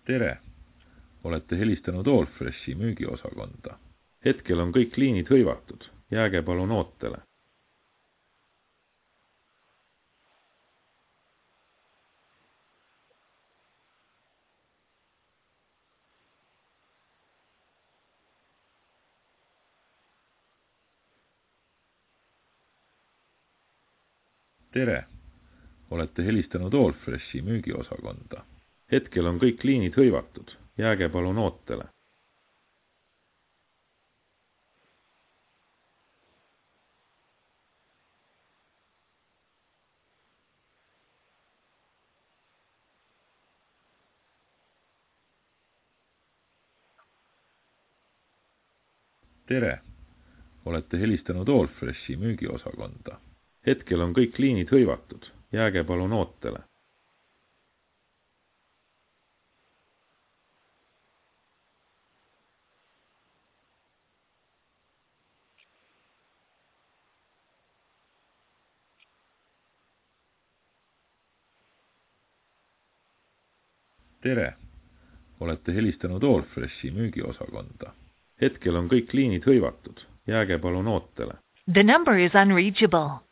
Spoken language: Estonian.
Tere! Olete helistanud Allfreshi müügiosakonda. Hetkel on kõik liinid hõivatud. Jääge palun ootele. Tere! Olete helistanud Allfreshi müügiosakonda. Hetkel on kõik liinid hõivatud. Jääge palun ootele. Tere! Olete helistanud Allfreshi müügiosakonda. Hetkel on kõik liinid hõivatud. Jääge palun ootele. Tere! Olete helistanud Allfreshi müügiosakonda. Hetkel on kõik liinid hõivatud. Jääge palun ootele. The number is unreachable.